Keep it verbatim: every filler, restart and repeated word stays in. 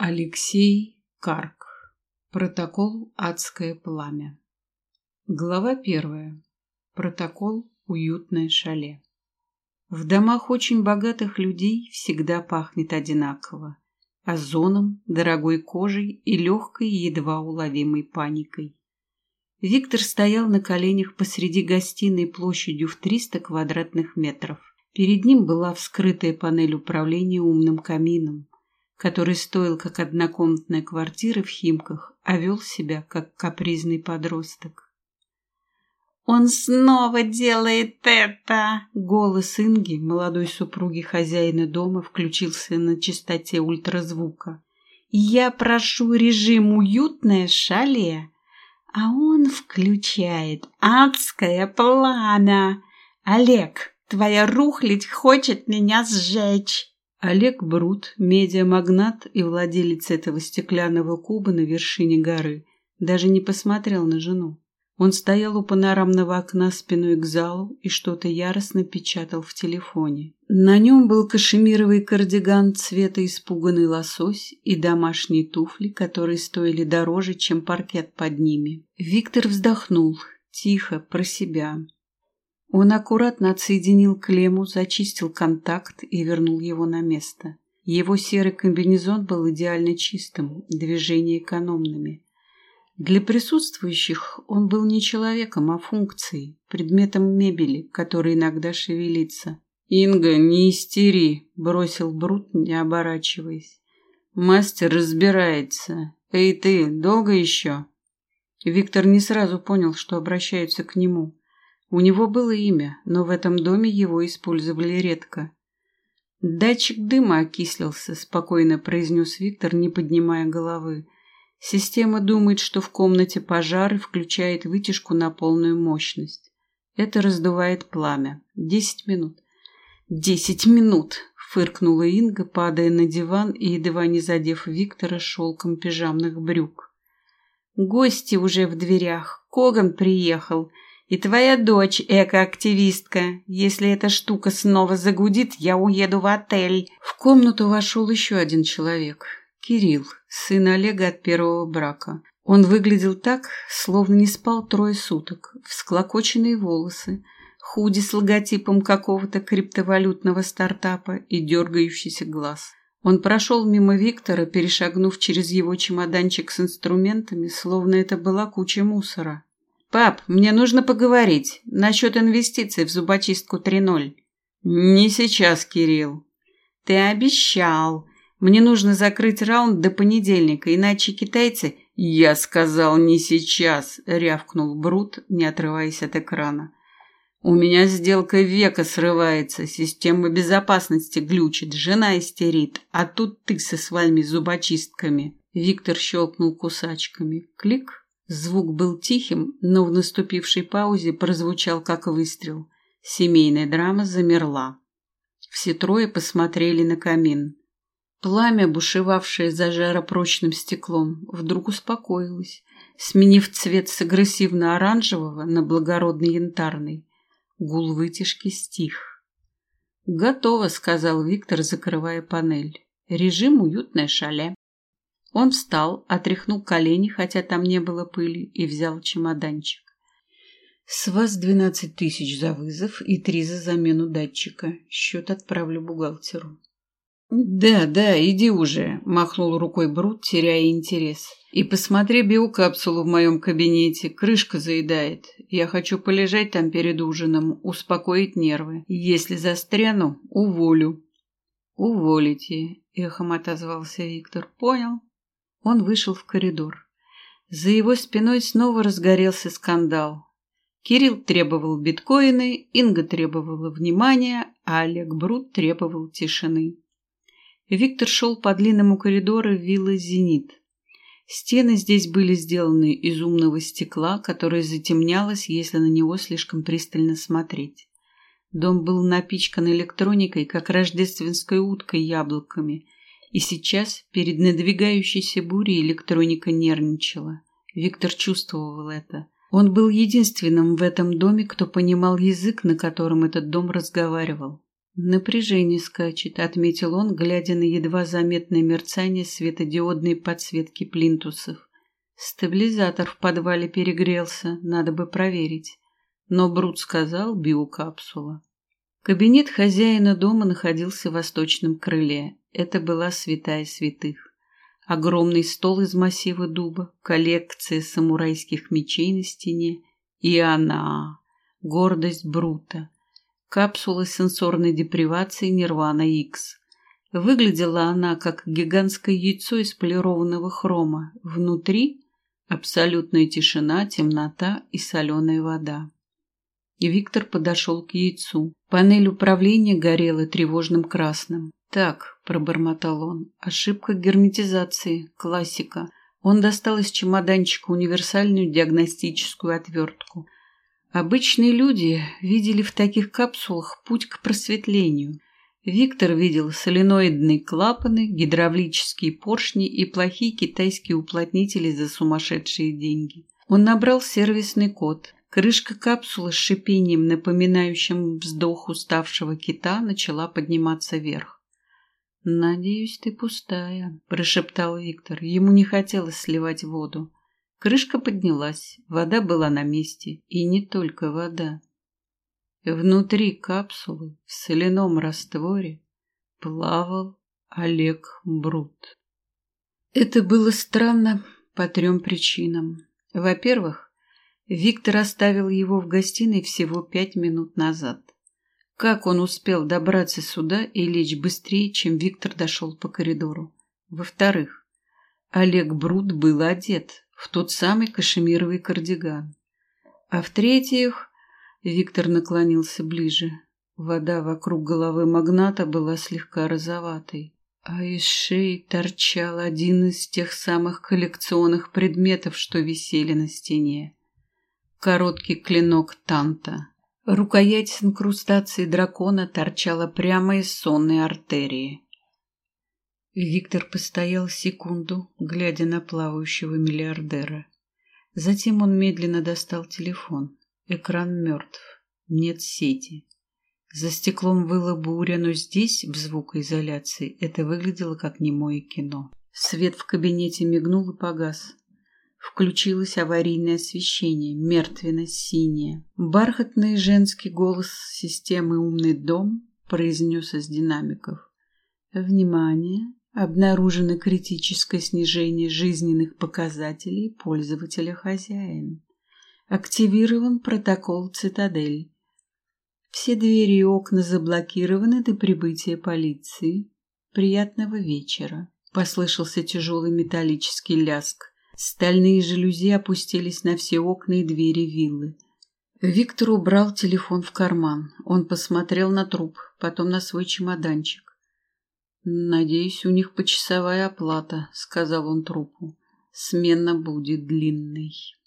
Алексей Карк. Протокол «Адское пламя». Глава первая. Протокол «Уютное шале». В домах очень богатых людей всегда пахнет одинаково: озоном, дорогой кожей и легкой, едва уловимой паникой. Виктор стоял на коленях посреди гостиной площадью в триста квадратных метров. Перед ним была вскрытая панель управления умным камином, который стоил как однокомнатная квартира в Химках, а вел себя как капризный подросток. «Он снова делает это!» Голос Инги, молодой супруги хозяина дома, включился на частоте ультразвука. «Я прошу режим «Уютное шале», а он включает «Адское пламя». Олег, твоя рухлядь хочет меня сжечь!» Олег Брут, медиамагнат и владелец этого стеклянного куба на вершине горы, даже не посмотрел на жену. Он стоял у панорамного окна спиной к залу и что-то яростно печатал в телефоне. На нем был кашемировый кардиган цвета испуганный лосось и домашние туфли, которые стоили дороже, чем паркет под ними. Виктор вздохнул, тихо, про себя. Он аккуратно отсоединил клемму, зачистил контакт и вернул его на место. Его серый комбинезон был идеально чистым, движения экономными. Для присутствующих он был не человеком, а функцией, предметом мебели, который иногда шевелится. «Инга, не истери», — бросил Брут, не оборачиваясь. «Мастер разбирается. Эй ты, долго еще?» Виктор не сразу понял, что обращаются к нему. У него было имя, но в этом доме его использовали редко. «Датчик дыма окислился», — спокойно произнес Виктор, не поднимая головы. «Система думает, что в комнате пожар и включает вытяжку на полную мощность. Это раздувает пламя. Десять минут». «Десять минут!» — фыркнула Инга, падая на диван и едва не задев Виктора шелком пижамных брюк. «Гости уже в дверях. Коган приехал. И твоя дочь экоактивистка. Если эта штука снова загудит, я уеду в отель». В комнату вошел еще один человек. Кирилл, сын Олега от первого брака. Он выглядел так, словно не спал трое суток. Всклокоченные волосы, худи с логотипом какого-то криптовалютного стартапа и дергающийся глаз. Он прошел мимо Виктора, перешагнув через его чемоданчик с инструментами, словно это была куча мусора. «Пап, мне нужно поговорить насчет инвестиций в зубочистку три ноль». «Не сейчас, Кирилл». «Ты обещал. Мне нужно закрыть раунд до понедельника, иначе китайцы...» «Я сказал не сейчас», — рявкнул Брут, не отрываясь от экрана. «У меня сделка века срывается, система безопасности глючит, жена истерит, а тут ты со своими зубочистками». Виктор щелкнул кусачками. Клик. Звук был тихим, но в наступившей паузе прозвучал как выстрел. Семейная драма замерла. Все трое посмотрели на камин. Пламя, бушевавшее за жаропрочным стеклом, вдруг успокоилось, сменив цвет с агрессивно-оранжевого на благородно-янтарный. Гул вытяжки стих. «Готово», — сказал Виктор, закрывая панель. «Режим «Уютное шале». Он встал, отряхнул колени, хотя там не было пыли, и взял чемоданчик. «С вас двенадцать тысяч за вызов и три за замену датчика. Счет отправлю бухгалтеру». «Да, да, иди уже», — махнул рукой Брут, теряя интерес. «И посмотри биокапсулу в моем кабинете. Крышка заедает. Я хочу полежать там перед ужином, успокоить нервы. Если застряну, уволю». «Уволите», — эхом отозвался Виктор. «Понял». Он вышел в коридор. За его спиной снова разгорелся скандал. Кирилл требовал биткоины, Инга требовала внимания, а Олег Брут требовал тишины. Виктор шел по длинному коридору виллы «Зенит». Стены здесь были сделаны из умного стекла, которое затемнялось, если на него слишком пристально смотреть. Дом был напичкан электроникой, как рождественской уткой яблоками, и сейчас, перед надвигающейся бурей, электроника нервничала. Виктор чувствовал это. Он был единственным в этом доме, кто понимал язык, на котором этот дом разговаривал. Напряжение скачет, отметил он, глядя на едва заметное мерцание светодиодной подсветки плинтусов. Стабилизатор в подвале перегрелся, надо бы проверить. Но Брут сказал биокапсула. Кабинет хозяина дома находился в восточном крыле. Это была святая святых. Огромный стол из массива дуба, коллекция самурайских мечей на стене. И она, гордость Брута. Капсула сенсорной депривации Нирвана Икс. Выглядела она как гигантское яйцо из полированного хрома. Внутри абсолютная тишина, темнота и соленая вода. И Виктор подошел к яйцу. Панель управления горела тревожным красным. «Так», — пробормотал он, — «ошибка герметизации, классика». Он достал из чемоданчика универсальную диагностическую отвертку. Обычные люди видели в таких капсулах путь к просветлению. Виктор видел соленоидные клапаны, гидравлические поршни и плохие китайские уплотнители за сумасшедшие деньги. Он набрал сервисный код. Крышка капсулы с шипением, напоминающим вздох уставшего кита, начала подниматься вверх. «Надеюсь, ты пустая», — прошептал Виктор. Ему не хотелось сливать воду. Крышка поднялась, вода была на месте, и не только вода. Внутри капсулы, в соляном растворе, плавал Олег Брут. Это было странно по трем причинам. Во-первых, Виктор оставил его в гостиной всего пять минут назад. Как он успел добраться сюда и лечь быстрее, чем Виктор дошел по коридору? Во-вторых, Олег Брут был одет в тот самый кашемировый кардиган. А в-третьих, Виктор наклонился ближе. Вода вокруг головы магната была слегка розоватой, а из шеи торчал один из тех самых коллекционных предметов, что висели на стене. Короткий клинок Танта. Рукоять с инкрустацией дракона торчала прямо из сонной артерии. Виктор постоял секунду, глядя на плавающего миллиардера. Затем он медленно достал телефон. Экран мертв. Нет сети. За стеклом выла буря, но здесь, в звукоизоляции, это выглядело как немое кино. Свет в кабинете мигнул и погас. Включилось аварийное освещение, мертвенно-синее. Бархатный женский голос системы «Умный дом» произнес из динамиков. «Внимание! Обнаружено критическое снижение жизненных показателей пользователя-хозяин. Активирован протокол «Цитадель». Все двери и окна заблокированы до прибытия полиции. Приятного вечера!» Послышался тяжелый металлический ляск. Стальные жалюзи опустились на все окна и двери виллы. Виктор убрал телефон в карман. Он посмотрел на труп, потом на свой чемоданчик. «Надеюсь, у них почасовая оплата», — сказал он трупу. «Смена будет длинной».